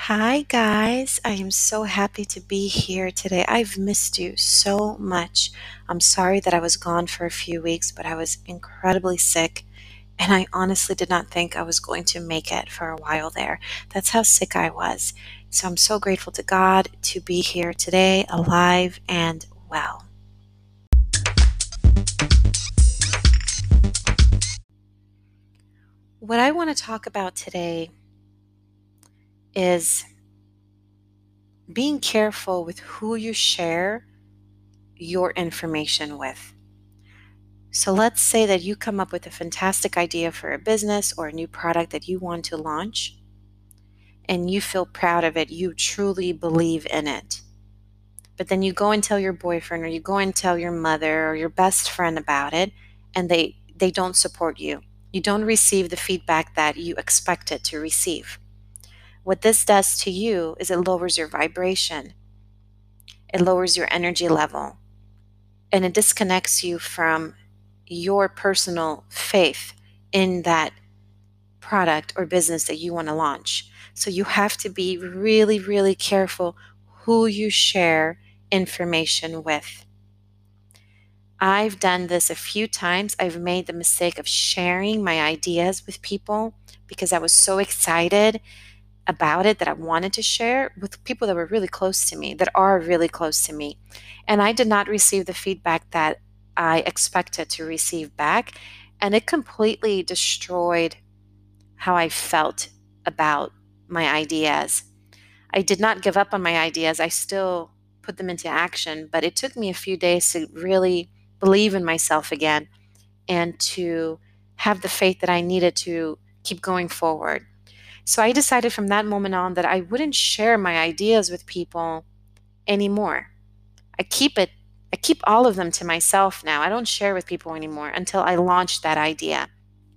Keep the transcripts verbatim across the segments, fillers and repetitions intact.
Hi, guys. I am so happy to be here today. I've missed you so much. I'm sorry that I was gone for a few weeks, but I was incredibly sick, and I honestly did not think I was going to make it for a while there. That's how sick I was. So I'm so grateful to God to be here today, alive and well. What I want to talk about today is being careful with who you share your information with. So let's say that you come up with a fantastic idea for a business or a new product that you want to launch, and you feel proud of it. You truly believe in it. But then you go and tell your boyfriend, or you go and tell your mother or your best friend about it, and they, they don't support you. You don't receive the feedback that you expected to receive. What this does to you is it lowers your vibration. It lowers your energy level, and it disconnects you from your personal faith in that product or business that you want to launch. So you have to be really, really careful who you share information with. I've done this a few times. I've made the mistake of sharing my ideas with people because I was so excited about it that I wanted to share with people that were really close to me, that are really close to me. And I did not receive the feedback that I expected to receive back. And it completely destroyed how I felt about my ideas. I did not give up on my ideas. I still put them into action, but it took me a few days to really believe in myself again and to have the faith that I needed to keep going forward. So I decided from that moment on that I wouldn't share my ideas with people anymore. I keep it I keep all of them to myself now. I don't share with people anymore until I launch that idea.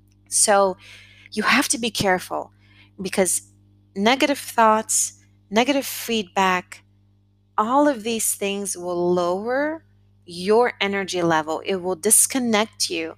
So you have to be careful because negative thoughts, negative feedback, all of these things will lower your energy level. It will disconnect you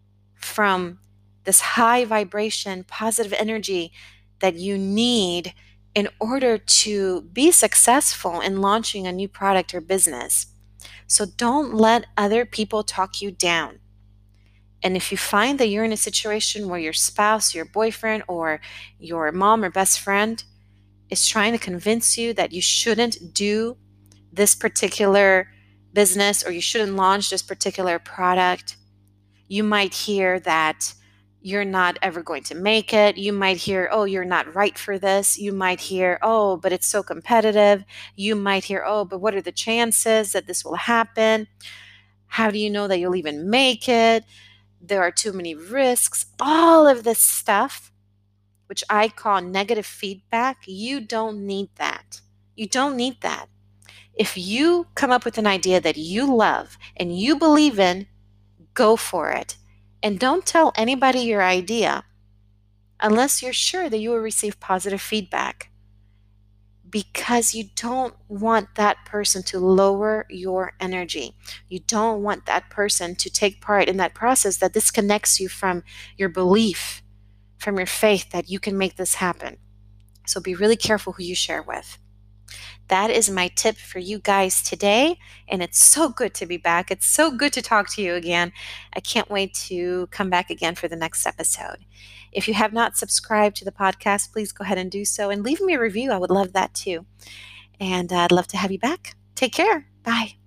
from this high vibration, positive energy that you need in order to be successful in launching a new product or business. So don't let other people talk you down. And if you find that you're in a situation where your spouse, your boyfriend, or your mom or best friend is trying to convince you that you shouldn't do this particular business or you shouldn't launch this particular product, you might hear that you're not ever going to make it. You might hear, oh, you're not right for this. You might hear, oh, but it's so competitive. You might hear, oh, but what are the chances that this will happen? How do you know that you'll even make it? There are too many risks. All of this stuff, which I call negative feedback, you don't need that. You don't need that. If you come up with an idea that you love and you believe in, go for it. And don't tell anybody your idea unless you're sure that you will receive positive feedback, because you don't want that person to lower your energy. You don't want that person to take part in that process that disconnects you from your belief, from your faith that you can make this happen. So be really careful who you share with. That is my tip for you guys today, and it's so good to be back. It's so good to talk to you again. I can't wait to come back again for the next episode. If you have not subscribed to the podcast, please go ahead and do so and leave me a review. I would love that too. And uh, I'd love to have you back. Take care. Bye.